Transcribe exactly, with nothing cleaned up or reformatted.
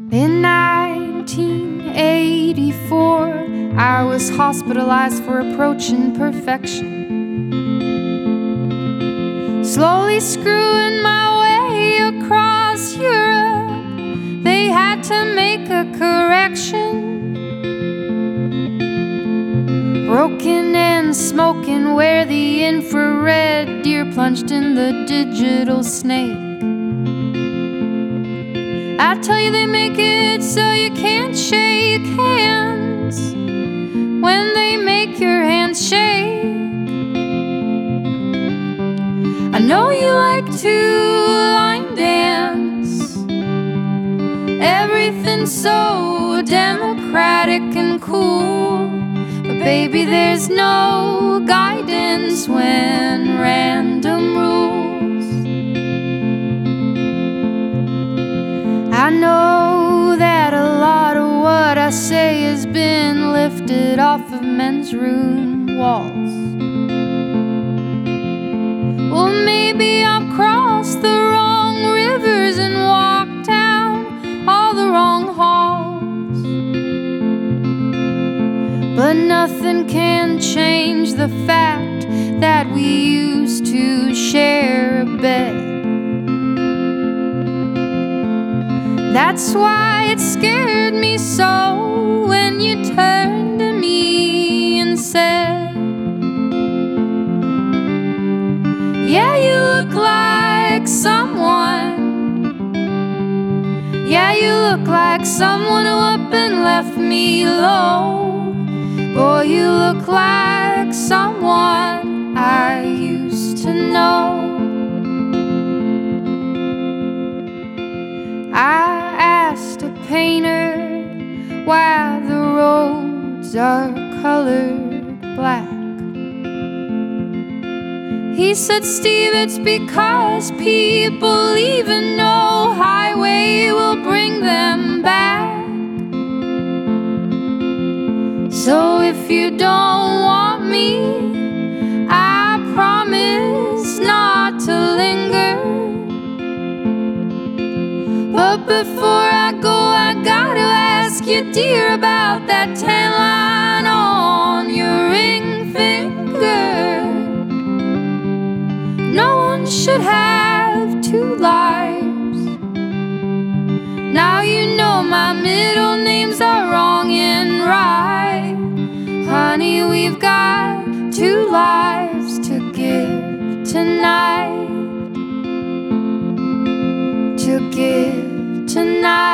In nineteen eighty-four, I was hospitalized for approaching perfection. Slowly screwing my way across Europe, they had to make a correction. Broken and smoking where the infrared deer plunged in the digital snake. I tell you, they make it so you can't shake hands when they make your hands shake. I know you like to line dance, everything's so democratic and cool, but baby, there's no guidance when random rules. I know that a lot of what I say has been lifted off of men's room walls. Well, maybe I've crossed the wrong rivers and walked down all the wrong halls, but nothing can change the fact that we used to share a bed. That's why it scared me so when you turned to me and said, yeah, you look like someone. Yeah, you look like someone who up and left me low. Boy, you look like someone I used to know. I asked a painter why the roads are colored black. He said, Steve, it's because people even know highway will bring them back. So if you don't want me, I promise not to linger. But before I go, I gotta ask you, dear, about that tan line on your ring finger. No one should have two lives. Now you know my middle names are wrong and right. Honey, we've got two lives to give tonight. To give tonight.